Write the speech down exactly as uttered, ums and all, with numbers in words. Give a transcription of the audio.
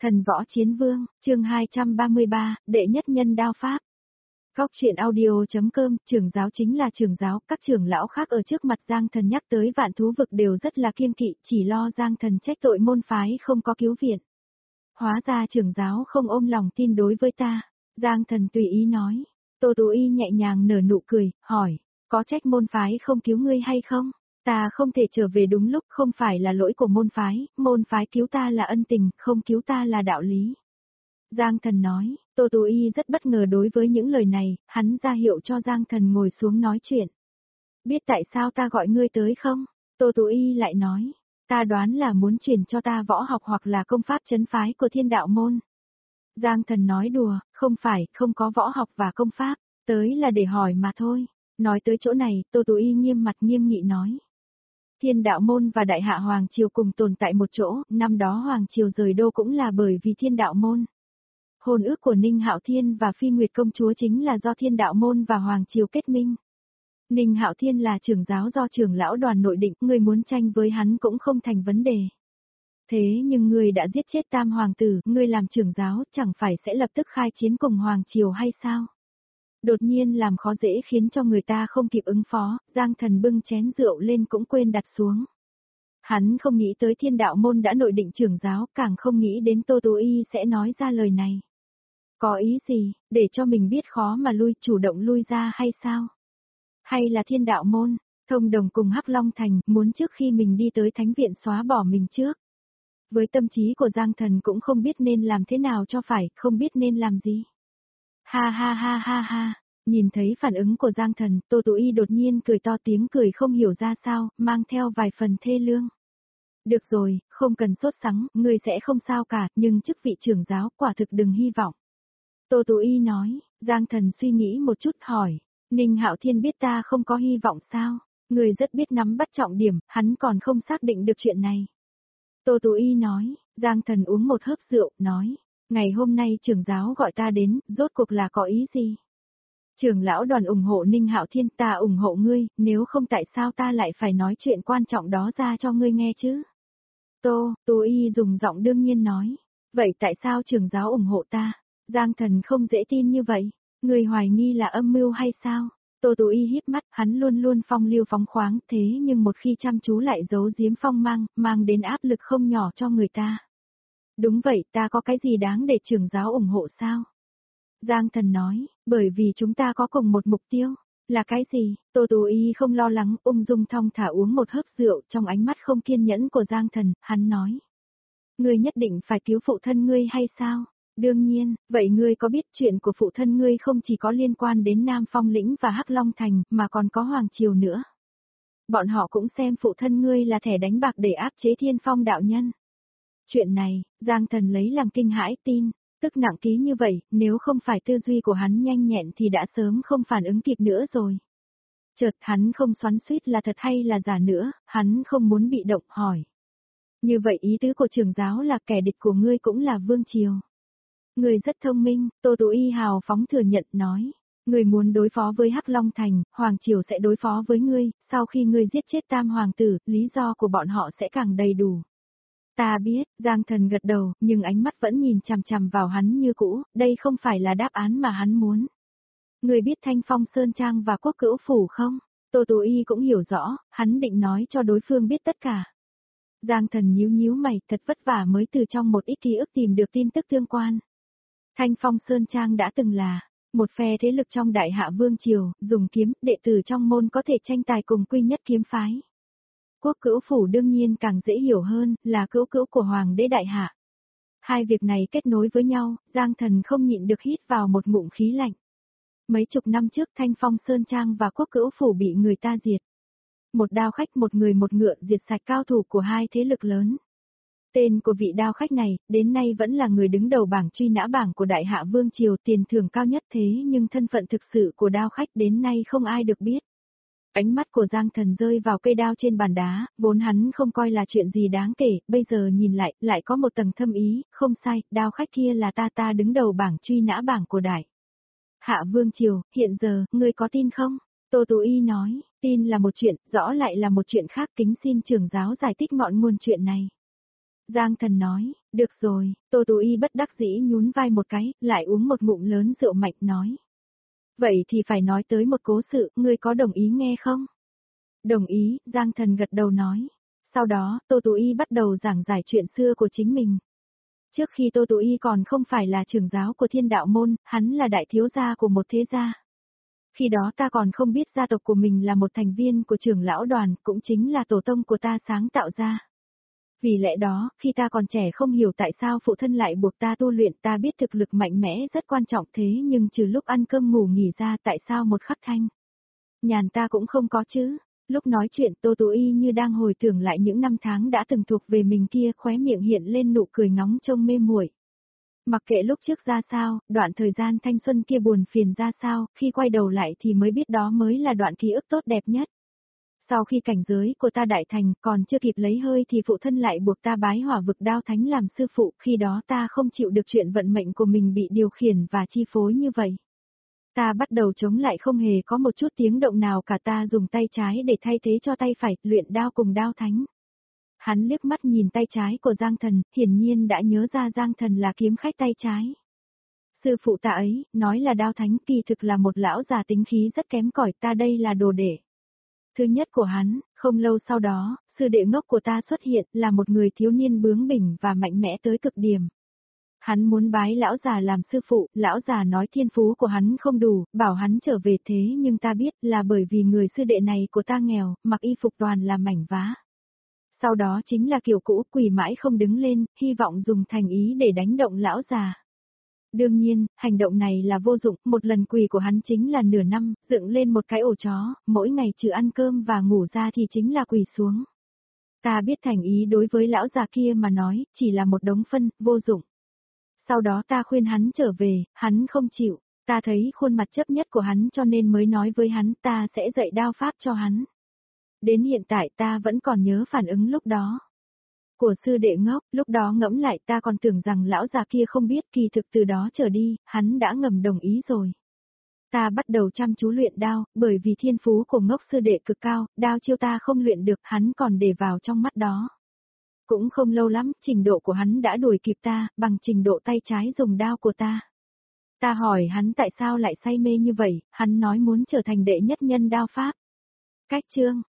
Thần võ chiến vương, chương hai trăm ba mươi ba, đệ nhất nhân đao pháp. Góc truyện audio.com, trưởng giáo chính là trưởng giáo, các trưởng lão khác ở trước mặt Giang Thần nhắc tới vạn thú vực đều rất là kiêng kỵ, chỉ lo Giang Thần trách tội môn phái không có cứu viện. Hóa ra trưởng giáo không ôm lòng tin đối với ta, Giang Thần tùy ý nói. Tô Tú Y nhẹ nhàng nở nụ cười, hỏi, có trách môn phái không cứu ngươi hay không? Ta không thể trở về đúng lúc, không phải là lỗi của môn phái, môn phái cứu ta là ân tình, không cứu ta là đạo lý. Giang Thần nói, Tô Tú Y rất bất ngờ đối với những lời này, hắn ra hiệu cho Giang Thần ngồi xuống nói chuyện. Biết tại sao ta gọi ngươi tới không? Tô Tú Y lại nói, ta đoán là muốn truyền cho ta võ học hoặc là công pháp trấn phái của thiên đạo môn. Giang Thần nói đùa, không phải, không có võ học và công pháp, tới là để hỏi mà thôi. Nói tới chỗ này, Tô Tú Y nghiêm mặt nghiêm nghị nói. Thiên đạo môn và đại hạ Hoàng Triều cùng tồn tại một chỗ, năm đó Hoàng Triều rời đô cũng là bởi vì thiên đạo môn. Hôn ước của Ninh Hạo Thiên và Phi Nguyệt Công Chúa chính là do thiên đạo môn và Hoàng Triều kết minh. Ninh Hạo Thiên là trưởng giáo do trưởng lão đoàn nội định, người muốn tranh với hắn cũng không thành vấn đề. Thế nhưng người đã giết chết tam hoàng tử, người làm trưởng giáo chẳng phải sẽ lập tức khai chiến cùng Hoàng Triều hay sao? Đột nhiên làm khó dễ khiến cho người ta không kịp ứng phó, Giang Thần bưng chén rượu lên cũng quên đặt xuống. Hắn không nghĩ tới thiên đạo môn đã nội định trưởng giáo, càng không nghĩ đến Tô Tú Y sẽ nói ra lời này. Có ý gì, để cho mình biết khó mà lui, chủ động lui ra hay sao? Hay là thiên đạo môn, thông đồng cùng Hắc Long Thành, muốn trước khi mình đi tới thánh viện xóa bỏ mình trước? Với tâm trí của Giang Thần cũng không biết nên làm thế nào cho phải, không biết nên làm gì. Ha ha ha ha ha, nhìn thấy phản ứng của Giang Thần, Tô Tú Y đột nhiên cười to, tiếng cười không hiểu ra sao, mang theo vài phần thê lương. Được rồi, không cần sốt sắng, ngươi sẽ không sao cả, nhưng chức vị trưởng giáo quả thực đừng hy vọng. Tô Tú Y nói, Giang Thần suy nghĩ một chút hỏi, Ninh Hạo Thiên biết ta không có hy vọng sao? Ngươi rất biết nắm bắt trọng điểm, hắn còn không xác định được chuyện này. Tô Tú Y nói, Giang Thần uống một hớp rượu, nói. Ngày hôm nay trưởng giáo gọi ta đến, rốt cuộc là có ý gì? Trưởng lão đoàn ủng hộ Ninh Hạo Thiên, ta ủng hộ ngươi, nếu không tại sao ta lại phải nói chuyện quan trọng đó ra cho ngươi nghe chứ? Tô, Tú Y dùng giọng đương nhiên nói, vậy tại sao trưởng giáo ủng hộ ta? Giang Thần không dễ tin như vậy, ngươi hoài nghi là âm mưu hay sao? Tô Tú Y híp mắt, hắn luôn luôn phong lưu phóng khoáng, thế nhưng một khi chăm chú lại giấu giếm phong mang, mang đến áp lực không nhỏ cho người ta. Đúng vậy, ta có cái gì đáng để trưởng giáo ủng hộ sao? Giang Thần nói, bởi vì chúng ta có cùng một mục tiêu. Là cái gì? Tô Tú Y không lo lắng, ung dung thong thả uống một hớp rượu, trong ánh mắt không kiên nhẫn của Giang Thần, hắn nói. Ngươi nhất định phải cứu phụ thân ngươi hay sao? Đương nhiên, vậy ngươi có biết chuyện của phụ thân ngươi không chỉ có liên quan đến Nam Phong Lĩnh và Hắc Long Thành, mà còn có Hoàng Triều nữa. Bọn họ cũng xem phụ thân ngươi là thẻ đánh bạc để áp chế Thiên Phong đạo nhân. Chuyện này, Giang Thần lấy làm kinh hãi, tin, tức nặng ký như vậy, nếu không phải tư duy của hắn nhanh nhẹn thì đã sớm không phản ứng kịp nữa rồi. Chợt hắn không xoắn xuýt là thật hay là giả nữa, hắn không muốn bị động hỏi. Như vậy ý tứ của trưởng giáo là kẻ địch của ngươi cũng là Vương Triều. Ngươi rất thông minh, Tô Tú Y hào phóng thừa nhận nói. Ngươi muốn đối phó với Hắc Long Thành, Hoàng Triều sẽ đối phó với ngươi, sau khi ngươi giết chết tam hoàng tử, lý do của bọn họ sẽ càng đầy đủ. Ta biết, Giang Thần gật đầu, nhưng ánh mắt vẫn nhìn chằm chằm vào hắn như cũ, đây không phải là đáp án mà hắn muốn. Người biết Thanh Phong Sơn Trang và Quốc Cữu Phủ không? Tô Tú Y cũng hiểu rõ, hắn định nói cho đối phương biết tất cả. Giang Thần nhíu nhíu mày, thật vất vả mới từ trong một ít ký ức tìm được tin tức tương quan. Thanh Phong Sơn Trang đã từng là một phe thế lực trong Đại Hạ Vương Triều, dùng kiếm, đệ tử trong môn có thể tranh tài cùng Quy Nhất kiếm phái. Quốc Cữu Phủ đương nhiên càng dễ hiểu hơn, là cữu cữu của Hoàng đế Đại Hạ. Hai việc này kết nối với nhau, Giang Thần không nhịn được hít vào một ngụm khí lạnh. Mấy chục năm trước Thanh Phong Sơn Trang và Quốc Cữu Phủ bị người ta diệt. Một đao khách một người một ngựa diệt sạch cao thủ của hai thế lực lớn. Tên của vị đao khách này, đến nay vẫn là người đứng đầu bảng truy nã bảng của Đại Hạ Vương Triều, tiền thưởng cao nhất, thế nhưng thân phận thực sự của đao khách đến nay không ai được biết. Ánh mắt của Giang Thần rơi vào cây đao trên bàn đá, vốn hắn không coi là chuyện gì đáng kể, bây giờ nhìn lại, lại có một tầng thâm ý, không sai, đao khách kia là ta ta đứng đầu bảng truy nã bảng của Đại Hạ Vương Triều, hiện giờ, ngươi có tin không? Tô Tú Y nói, tin là một chuyện, rõ lại là một chuyện khác, kính xin trưởng giáo giải thích ngọn nguồn chuyện này. Giang Thần nói, Được rồi, Tô Tú Y bất đắc dĩ nhún vai một cái, lại uống một ngụm lớn rượu mạnh nói. Vậy thì phải nói tới một cố sự, ngươi có đồng ý nghe không? Đồng ý, Giang Thần gật đầu nói. Sau đó, Tô Tú Y bắt đầu giảng giải chuyện xưa của chính mình. Trước khi Tô Tú Y còn không phải là trưởng giáo của Thiên Đạo Môn, hắn là đại thiếu gia của một thế gia. Khi đó ta còn không biết gia tộc của mình là một thành viên của trưởng lão đoàn, cũng chính là tổ tông của ta sáng tạo ra. Vì lẽ đó, khi ta còn trẻ không hiểu tại sao phụ thân lại buộc ta tu luyện, ta biết thực lực mạnh mẽ rất quan trọng thế nhưng trừ lúc ăn cơm ngủ nghỉ ra tại sao một khắc thanh. Nhàn ta cũng không có chứ. Lúc nói chuyện Tô Tú Y như đang hồi tưởng lại những năm tháng đã từng thuộc về mình kia, khóe miệng hiện lên nụ cười ngóng trông mê muội. Mặc kệ lúc trước ra sao, đoạn thời gian thanh xuân kia buồn phiền ra sao, khi quay đầu lại thì mới biết đó mới là đoạn ký ức tốt đẹp nhất. Sau khi cảnh giới của ta đại thành còn chưa kịp lấy hơi thì phụ thân lại buộc ta bái hỏa vực đao thánh làm sư phụ, khi đó ta không chịu được chuyện vận mệnh của mình bị điều khiển và chi phối như vậy. Ta bắt đầu chống lại không hề có một chút tiếng động nào cả, ta dùng tay trái để thay thế cho tay phải, luyện đao cùng đao thánh. Hắn liếc mắt nhìn tay trái của Giang Thần, hiển nhiên đã nhớ ra Giang Thần là kiếm khách tay trái. Sư phụ ta ấy, nói là đao thánh kỳ thực là một lão già tính khí rất kém cỏi, ta đây là đồ đệ. Thứ nhất của hắn, không lâu sau đó, sư đệ ngốc của ta xuất hiện là một người thiếu niên bướng bỉnh và mạnh mẽ tới cực điểm. Hắn muốn bái lão già làm sư phụ, lão già nói thiên phú của hắn không đủ, bảo hắn trở về thế nhưng ta biết là bởi vì người sư đệ này của ta nghèo, mặc y phục toàn là mảnh vá. Sau đó chính là kiểu cũ, quỳ mãi không đứng lên, hy vọng dùng thành ý để đánh động lão già. Đương nhiên, hành động này là vô dụng, một lần quỳ của hắn chính là nửa năm, dựng lên một cái ổ chó, mỗi ngày trừ ăn cơm và ngủ ra thì chính là quỳ xuống. Ta biết thành ý đối với lão già kia mà nói, chỉ là một đống phân, vô dụng. Sau đó ta khuyên hắn trở về, hắn không chịu, ta thấy khuôn mặt chấp nhất của hắn cho nên mới nói với hắn ta sẽ dạy đao pháp cho hắn. Đến hiện tại ta vẫn còn nhớ phản ứng lúc đó. Của sư đệ ngốc, lúc đó ngẫm lại ta còn tưởng rằng lão già kia không biết, kỳ thực từ đó trở đi, hắn đã ngầm đồng ý rồi. Ta bắt đầu chăm chú luyện đao, bởi vì thiên phú của ngốc sư đệ cực cao, đao chiêu ta không luyện được, hắn còn để vào trong mắt đó. Cũng không lâu lắm, trình độ của hắn đã đuổi kịp ta, bằng trình độ tay trái dùng đao của ta. Ta hỏi hắn tại sao lại say mê như vậy, hắn nói muốn trở thành đệ nhất nhân đao pháp. Cách chương